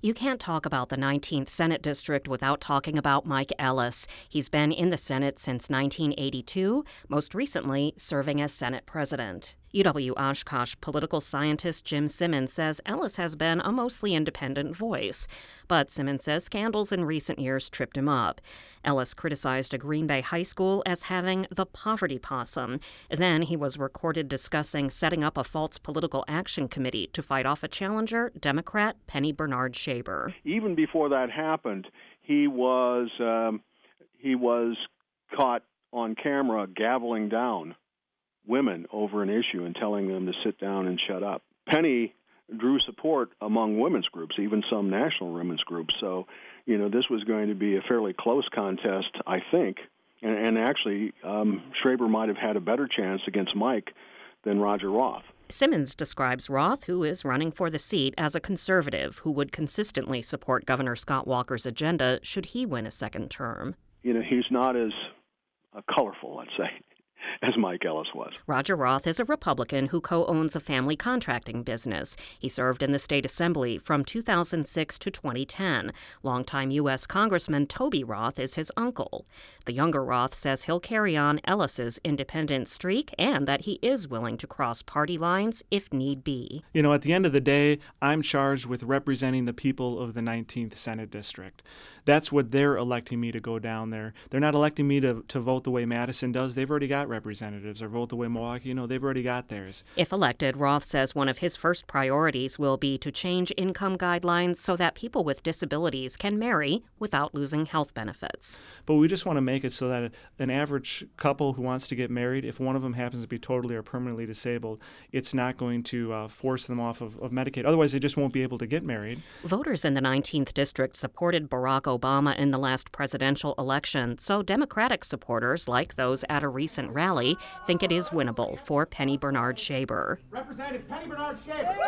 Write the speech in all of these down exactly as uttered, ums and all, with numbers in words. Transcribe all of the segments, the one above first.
You can't talk about the nineteenth Senate District without talking about Mike Ellis. He's been in the Senate since nineteen eighty-two, most recently serving as Senate President. U W-Oshkosh political scientist Jim Simmons says Ellis has been a mostly independent voice. But Simmons says scandals in recent years tripped him up. Ellis criticized a Green Bay high school as having the poverty possum. Then he was recorded discussing setting up a false political action committee to fight off a challenger, Democrat Penny Bernard Shaber. Even before that happened, he was um, he was caught on camera gaveling down women over an issue and telling them to sit down and shut up. Penny drew support among women's groups, even some national women's groups. So, you know, this was going to be a fairly close contest, I think. And, and actually, um, Shaber might have had a better chance against Mike than Roger Roth. Simmons describes Roth, who is running for the seat, as a conservative who would consistently support Governor Scott Walker's agenda should he win a second term. You know, he's not as uh, colorful, let's say, as Mike Ellis was. Roger Roth is a Republican who co-owns a family contracting business. He served in the state assembly from two thousand six to twenty ten. Longtime U S Congressman Toby Roth is his uncle. The younger Roth says he'll carry on Ellis's independent streak and that he is willing to cross party lines if need be. You know, at the end of the day, I'm charged with representing the people of the nineteenth Senate District. That's what they're electing me to go down there. They're not electing me to, to vote the way Madison does. They've already got representatives, or vote the way Milwaukee, you know, they've already got theirs. If elected, Roth says one of his first priorities will be to change income guidelines so that people with disabilities can marry without losing health benefits. But we just want to make it so that an average couple who wants to get married, if one of them happens to be totally or permanently disabled, it's not going to uh, force them off of, of Medicaid. Otherwise, they just won't be able to get married. Voters in the nineteenth District supported Barack Obama in the last presidential election, so Democratic supporters, like those at a recent rally, think it is winnable for Penny Bernard Shaber. Representative Penny Bernard Shaber.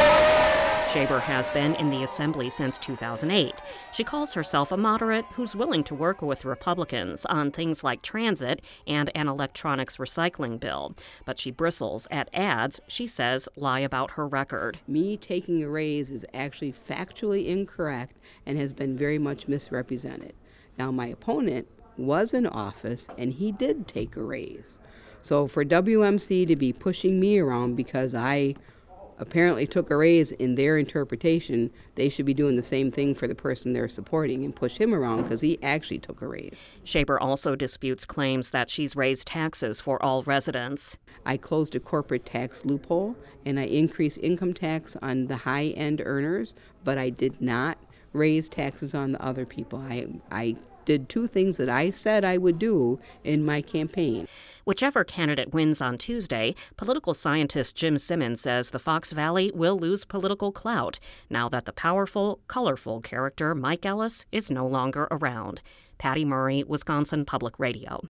Shaber has been in the Assembly since two thousand eight. She calls herself a moderate who's willing to work with Republicans on things like transit and an electronics recycling bill. But she bristles at ads she says lie about her record. Me taking a raise is actually factually incorrect and has been very much misrepresented. Now, my opponent was in office and he did take a raise. So for W M C to be pushing me around because I apparently took a raise in their interpretation, they should be doing the same thing for the person they're supporting and push him around because he actually took a raise. Shaber also disputes claims that she's raised taxes for all residents. I closed a corporate tax loophole and I increased income tax on the high-end earners, but I did not raise taxes on the other people. I I did two things that I said I would do in my campaign. Whichever candidate wins on Tuesday, political scientist Jim Simmons says the Fox Valley will lose political clout now that the powerful, colorful character Mike Ellis is no longer around. Patty Murray, Wisconsin Public Radio.